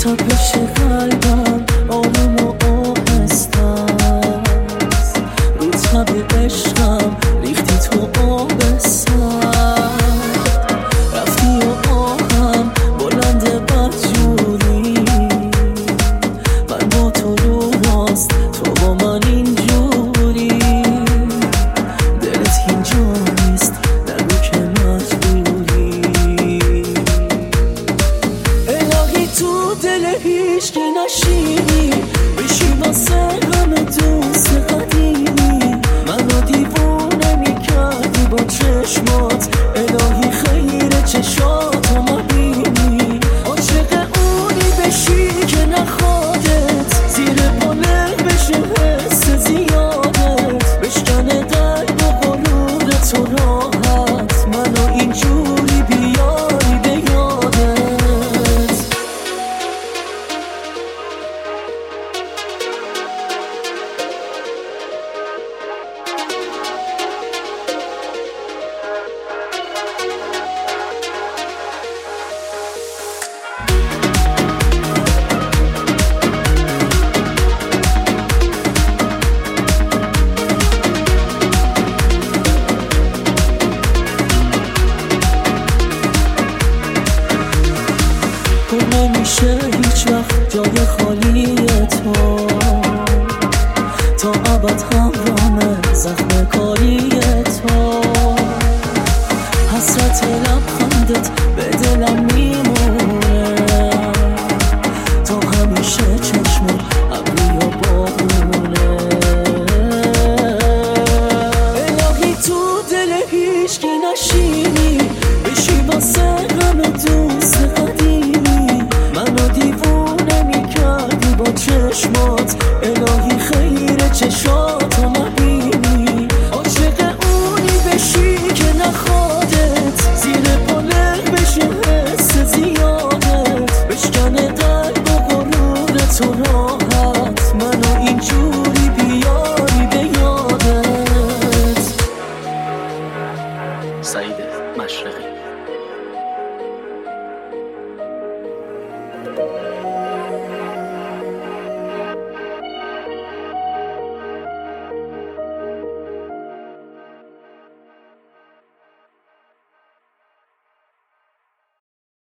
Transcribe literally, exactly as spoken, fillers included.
تپش قلبم آروم و آهسته است، رو تب عشقم ریختی تو آب سرد، رفتی و آهم بلند بدجوری، من با تو رو راست تو با من اینجوری، دلت اینجا نیست نگو که مجبوری. الهی تو دل هیچکی نشینی، بشی واسه همه دوست قدیمی، منو دیوونه میکردی با چشمات، الهی خیر چشاتو مبینی، عاشق اونی بشی که نخوادت، زیر پله بشه حس زیادت، بشکنه درد و غرور تو راحت، منو اینجوری بیاری به یادت. پر نمیشه هیچ وقت جای خالی تو، تا ابد همرامه زخم کاری تو، حسرت لبخندت به دلم میمونه، تا همیشه چشمت ابری و بارونه. الهی تو دل هیچکی نشینی، بشی واسه همه دوست قدیمی، منو دیوونه میکردی با چشمات، الهی خیر چشاتو مبینی، عاشق اونی بشی که نخوادت، زیر پله بشه حس زیادت، بشکنه درد و غرور تو راحت، منو اینجوری بیاری به یادت. سعید مشرقی.